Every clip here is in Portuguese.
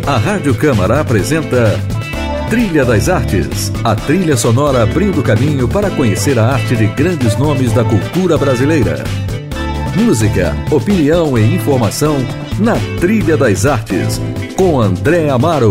A Rádio Câmara apresenta Trilha das Artes, a trilha sonora abrindo caminho para conhecer a arte de grandes nomes da cultura brasileira. Música, opinião e informação na Trilha das Artes, com André Amaro.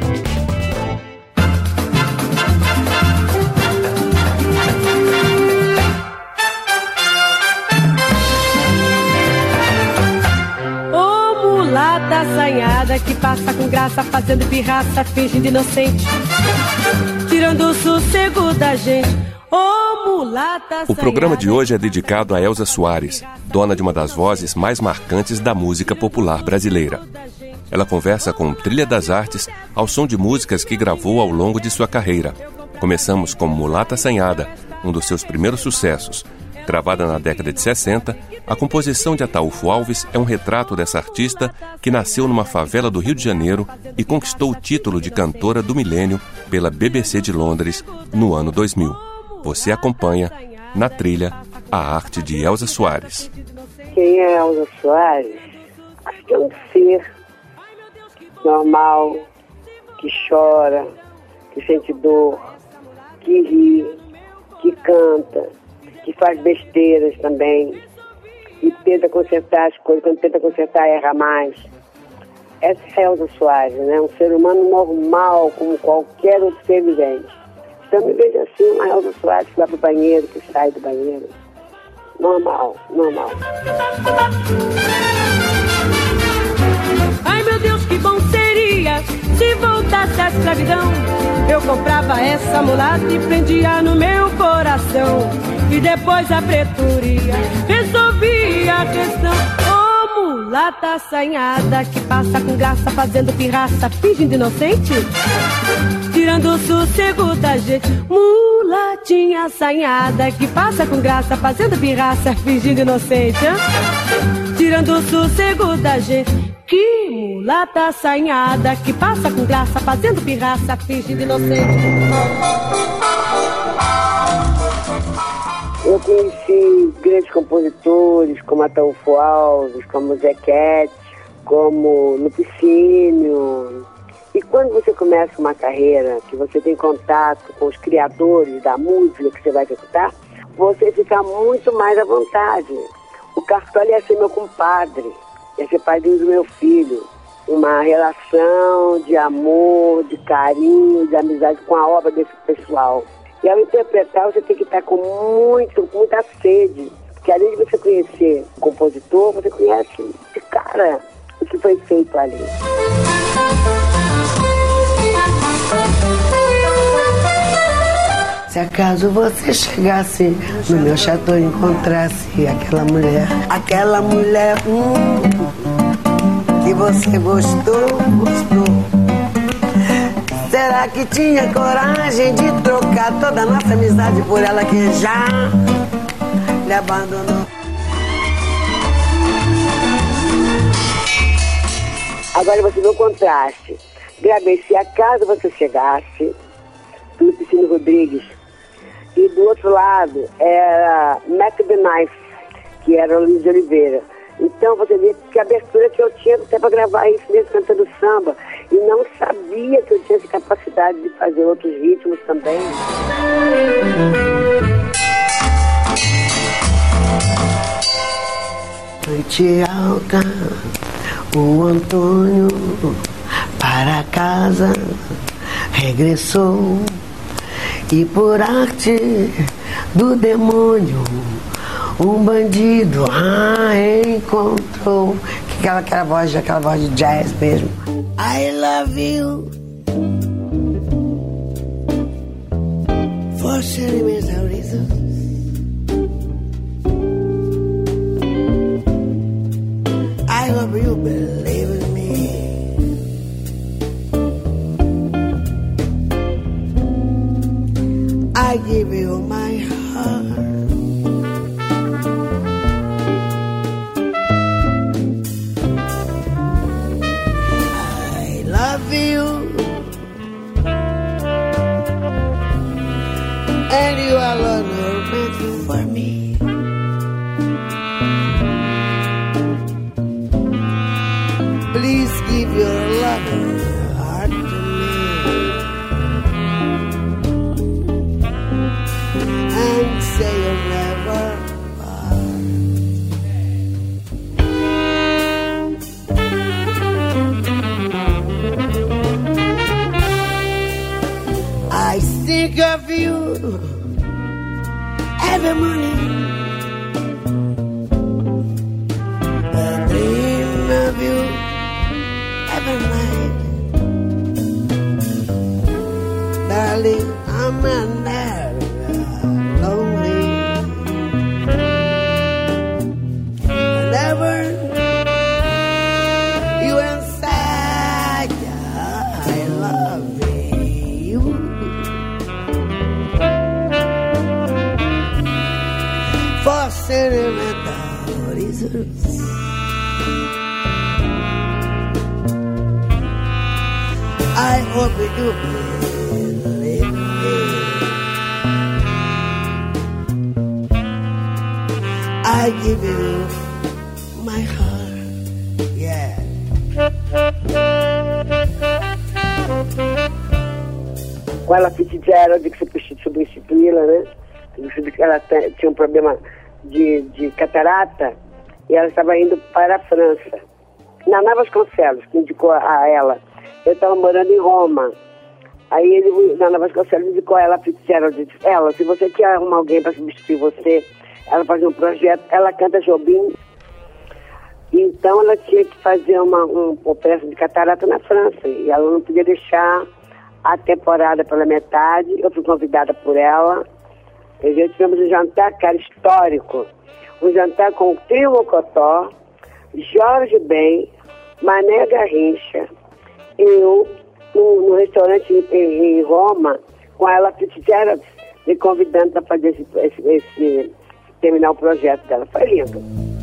Assanhada que passa com graça, fazendo pirraça, fingindo inocente, tirando o sossego da gente. Mulata. O programa de hoje é dedicado a Elza Soares, dona de uma das vozes mais marcantes da música popular brasileira. Ela conversa com Trilha das Artes ao som de músicas que gravou ao longo de sua carreira. Começamos com Mulata Assanhada, um dos seus primeiros sucessos. Gravada na década de 60, a composição de Ataúfo Alves é um retrato dessa artista que nasceu numa favela do Rio de Janeiro e conquistou o título de cantora do milênio pela BBC de Londres no ano 2000. Você acompanha, na trilha, a arte de Elza Soares. Quem é Elza Soares? Acho que é um ser normal, que chora, que sente dor, que ri, que canta, que faz besteiras também, e tenta consertar as coisas. Quando tenta consertar, erra mais. Essa é a Elza Soares, né? Um ser humano normal, como qualquer outro ser vivente. Então me vejo assim, uma Elza Soares que vai pro banheiro, que sai do banheiro. Normal, normal. Ai meu Deus, que bom seria se voltasse à escravidão. Eu comprava essa mulata e prendia no meu coração. E depois a pretoria resolvia a questão. Mulata assanhada que passa com graça, fazendo pirraça, fingindo inocente, tirando o sossego da gente. Mulatinha assanhada que passa com graça, fazendo pirraça, fingindo inocente, tirando o sossego da gente. Que mulata assanhada que passa com graça, fazendo pirraça, fingindo inocente. Eu conheci grandes compositores como Ataúfo Alves, como Zequete, como Lupicínio. E quando você começa uma carreira, que você tem contato com os criadores da música que você vai executar, você fica muito mais à vontade. O Cartola ia ser meu compadre, ia ser padrinho do meu filho. Uma relação de amor, de carinho, de amizade com a obra desse pessoal. E ao interpretar, você tem que estar com muita sede. Porque além de você conhecer o compositor, você conhece de cara o que foi feito ali. Se acaso você chegasse no meu chateau e encontrasse aquela mulher que você gostou. Será que tinha coragem de trocar toda a nossa amizade por ela que já lhe abandonou? Agora você vê o contraste. Gravei Se Acaso Você Chegasse, do Lupicínio Rodrigues. E do outro lado era Mac the Knife, que era o Luiz de Oliveira. Então você vê que a abertura que eu tinha até para gravar isso mesmo cantando samba. E não sabia que eu tinha essa capacidade de fazer outros ritmos também. Noite alta, o Antônio para casa regressou. E por arte do demônio um bandido encontrou. Aquela voz de jazz mesmo. I love you for sentimental reasons. I hope you believe in me. I give you my heart. And you are alone meant for me. Please Just give your loving heart to me and say you'll never part. I think of you every morning. I dream of you every night. Darling, I'm never lonely. Whenever you inside, I love you. For sentimental reasons, I hope you believe me. I give you my heart, yeah. Com ela Fitzgerald, que você substituí-la, né? Ela tinha um problema de catarata e ela estava indo para a França. Naná Vasconcelos, que indicou a ela. Eu estava morando em Roma. Aí Naná Vasconcelos indicou a ela Fitzgerald. Disse, ela, se você quer arrumar alguém para substituir você, ela faz um projeto, ela canta Jobim. Então ela tinha que fazer uma peça de catarata na França. E ela não podia deixar a temporada pela metade. Eu fui convidada por ela. E tivemos um jantar, cara, histórico. Um jantar com o Trio Mocotó, Jorge Ben, Mané Garrincha, eu, no restaurante em Roma, com ela Fitzgerald, me convidando para fazer terminar o projeto dela. Foi lindo.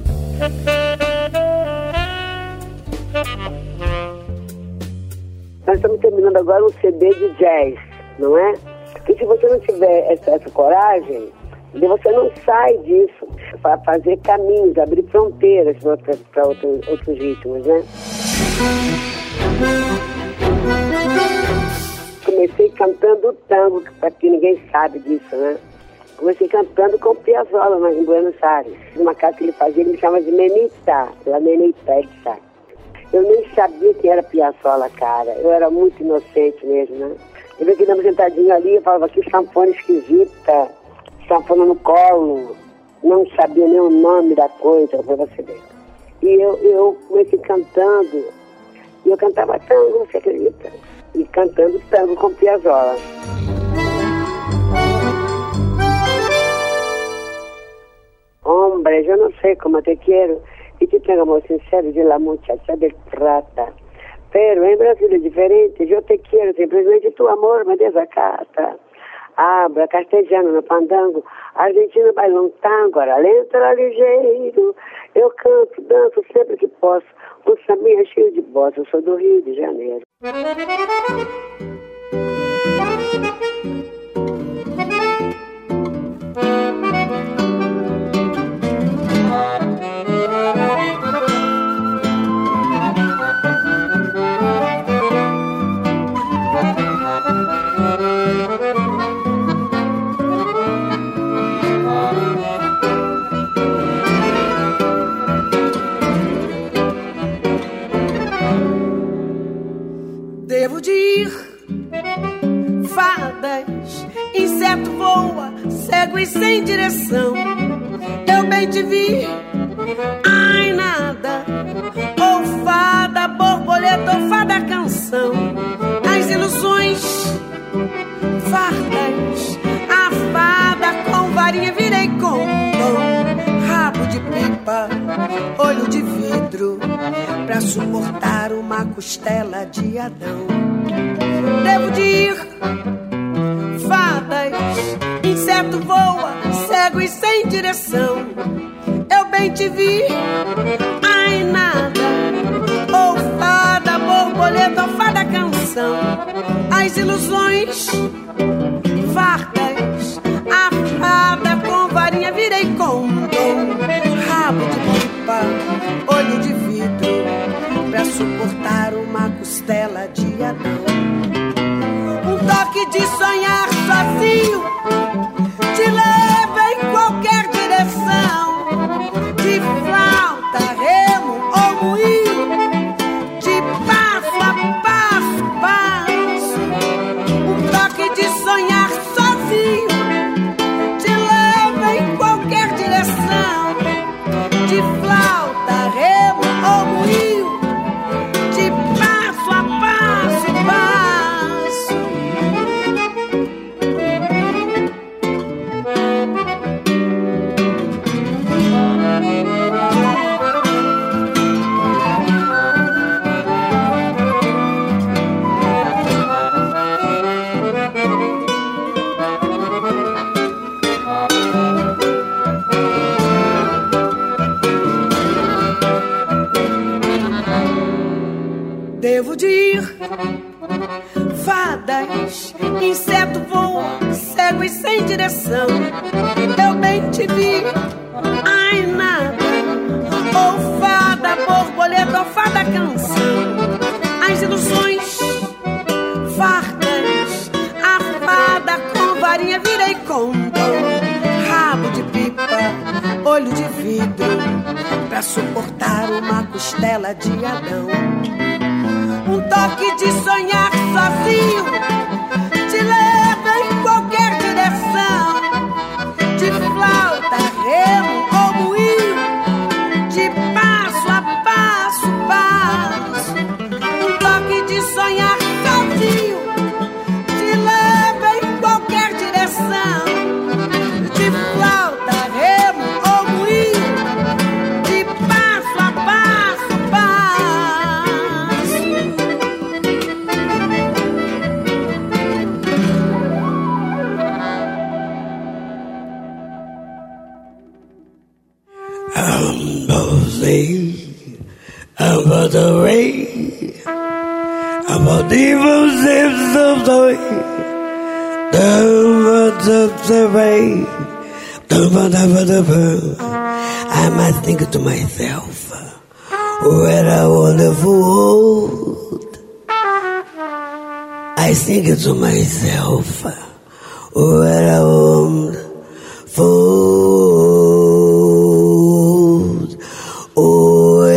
Nós estamos terminando agora um CD de jazz, não é? Porque se você não tiver essa coragem, você não sai disso para fazer caminhos, abrir fronteiras para outros ritmos, né? Comecei cantando tango, para que ninguém sabe disso, né? Comecei cantando com Piazzolla em Buenos Aires. Numa casa que ele fazia, ele me chama de Menita, La Menita. Eu nem sabia quem era Piazzolla, cara. Eu era muito inocente mesmo, né? Eu vi que damos sentadinho ali, eu falava, que sanfona esquisita, sanfona no colo, não sabia nem o nome da coisa, pra você ver. E eu comecei cantando, e eu cantava tango, você acredita? E cantando tango com Piazzolla. Hombre, yo no sé cómo te quiero, y te tengo amor sincero de la muchacha de trata. Pero en Brasil es diferente, yo te quiero, simplesmente tu amor me desacata. Abra, castelhano no pandango, argentino baila um tango, ora lento, ora ligeiro. Eu canto, danço sempre que posso, o sambinha é cheio de bossa, eu sou do Rio de Janeiro. Devo de ir, fadas, inseto voa, cego e sem direção. Eu bem te vi, ai nada, ou fada, borboleta, ou fada canção. As ilusões, fardas, a fada com varinha virei condom. Rabo de pipa, olho de vidro, pra suportar uma costela de Adão. Devo de ir, fadas, inseto voa, cego e sem direção. Eu bem te vi, ai nada, ou fada, borboleta, ou fada canção. As ilusões, fardas, a fada com varinha virei condom. Rabo de pipa, olho de vidro, pra suportar costela de Adão. Um toque de sonhar sozinho te leva em qualquer direção. De flauta, remo ou moinho, de passo a passo, passo. Um toque de sonhar sozinho te leva em qualquer direção. De flauta, remo ou moinho, de passo a passo, passo. Devo de ir, fadas, inseto voa, cego e sem direção. Eu bem te vi, ai nada, ou fada, borboleta, ou fada canção. As ilusões fartas, a fada com varinha virei condão. Rabo de pipa, olho de vidro, pra suportar uma costela de Adão. Um toque de sonhar sozinho te leva em qualquer direção. De flauta, remo ou moinho, de passo a passo, passo. Um toque de sonhar sozinho te leva em qualquer direção. De flauta, remo ou moinho, de passo a passo, passo. About the rain, about the evils of the way, the rain, I might think to myself, what a wonderful world. I think to myself, what a wonderful world. Oh,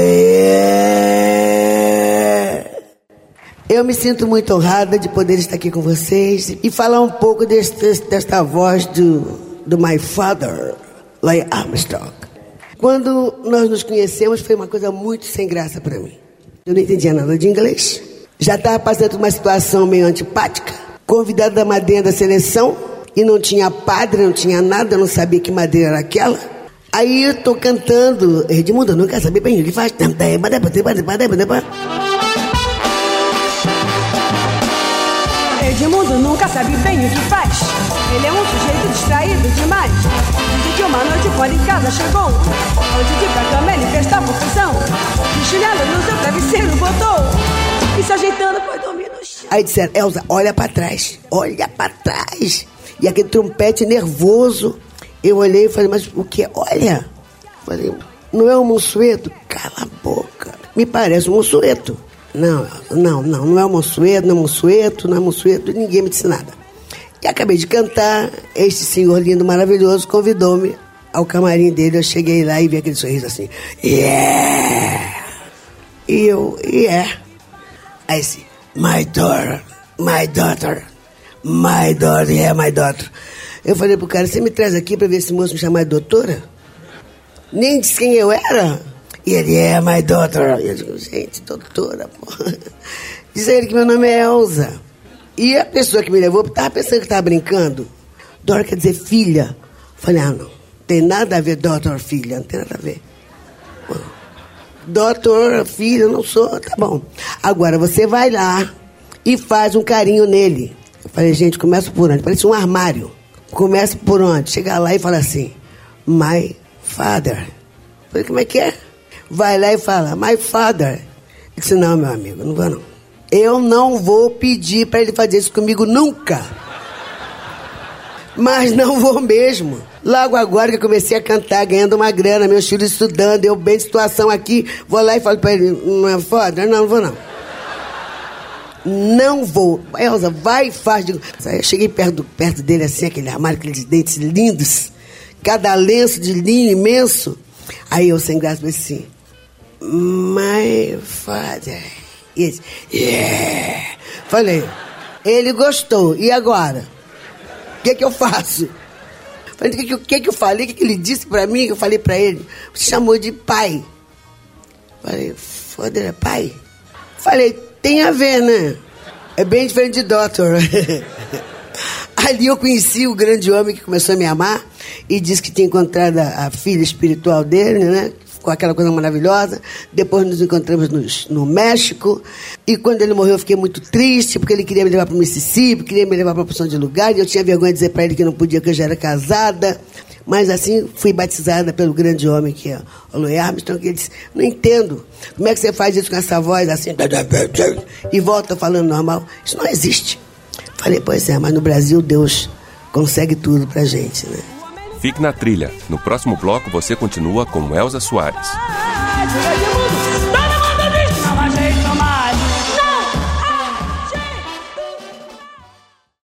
yeah. Eu me sinto muito honrada de poder estar aqui com vocês e falar um pouco desta voz do my father, Louis Armstrong. Quando nós nos conhecemos foi uma coisa muito sem graça para mim. Eu não entendia nada de inglês. Já estava passando por uma situação meio antipática. Convidado da madeira da seleção e não tinha padre, não tinha nada, eu não sabia que madeira era aquela. Aí eu tô cantando, Edmundo, eu não quero saber bem o que faz. Edmundo nunca sabe bem o que faz. Ele é um sujeito distraído demais. Dizem que uma noite quando em casa chegou, ao Didi pra cama ele fez tal confusão. De chinelo no seu travesseiro botou e se ajeitando foi dormir no chão. Aí disseram, Elza, olha pra trás, olha pra trás. E aquele trompete nervoso. Eu olhei e falei, mas o que? Olha. Falei, não é um Monsueto? Cala a boca. Me parece um Monsueto. Não é um Monsueto, não é um Monsueto, não é um Monsueto. Ninguém me disse nada. E acabei de cantar. Este senhor lindo, maravilhoso, convidou-me ao camarim dele. Eu cheguei lá e vi aquele sorriso assim. Yeah! E eu, yeah. Aí assim, my daughter, yeah, my daughter. Eu falei pro cara, você me traz aqui pra ver esse moço me chamar de doutora? Nem disse quem eu era. E ele, my daughter. E eu digo, gente, doutora, porra. Diz a ele que meu nome é Elza. E a pessoa que me levou, tava pensando que tava brincando. Daughter quer dizer filha. Falei, não. Tem nada a ver, daughter, filha. Não tem nada a ver. Doutor, filha, eu não sou. Tá bom. Agora você vai lá e faz um carinho nele. Eu falei, gente, começa por onde? Parece um armário. Começa por onde? Chega lá e fala assim, my father. Eu falei, como é que é? Vai lá e fala, my father. Eu disse, não, meu amigo, não vou não. Eu não vou pedir para ele fazer isso comigo nunca. Mas não vou mesmo. Logo agora que eu comecei a cantar, ganhando uma grana, meus filhos estudando, eu bem de situação aqui, vou lá e falo para ele, não é foda? Não vou não. não vou. Elza, vai e faz. Digo, eu cheguei perto dele assim, aquele armário, aqueles dentes lindos, cada lenço de linho imenso. Aí eu sem graça falei assim, my father is yeah. Falei, ele gostou, e agora? O que eu faço? Falei, o que eu falei? O que ele disse pra mim? Eu falei pra ele, você chamou de pai. Falei, foda, é pai? Falei, tem a ver, né? É bem diferente de doutor. Ali eu conheci o grande homem que começou a me amar e disse que tinha encontrado a filha espiritual dele, né? Com aquela coisa maravilhosa. Depois nos encontramos no México. E quando ele morreu eu fiquei muito triste, porque ele queria me levar para o Mississippi, queria me levar para a porção de lugar. E eu tinha vergonha de dizer para ele que não podia, que eu já era casada. Mas assim, fui batizada pelo grande homem que é o Louis Armstrong, que ele disse, não entendo, como é que você faz isso com essa voz assim, e volta falando normal? Isso não existe. Falei, pois é, mas no Brasil Deus consegue tudo pra gente, né? Fique na trilha. No próximo bloco você continua com Elza Soares.